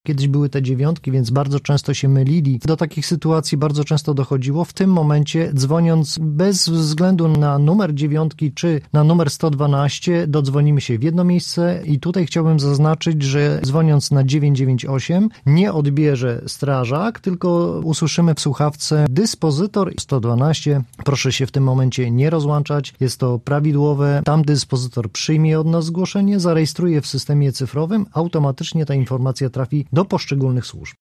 Kiedyś były te 9, więc bardzo często się mylili. Do takich sytuacji bardzo często dochodziło. W tym momencie, dzwoniąc bez względu na numer 9 czy na numer 112, dodzwonimy się w jedno miejsce i tutaj chciałbym zaznaczyć, że dzwoniąc na 998 nie odbierze strażak, tylko usłyszymy w słuchawce dyspozytor 112. Proszę się w tym momencie nie rozłączać. Jest to prawidłowe. Tam dyspozytor przyjmie od nas zgłoszenie, zarejestruje w systemie cyfrowym. Automatycznie ta informacja trafi do poszczególnych służb.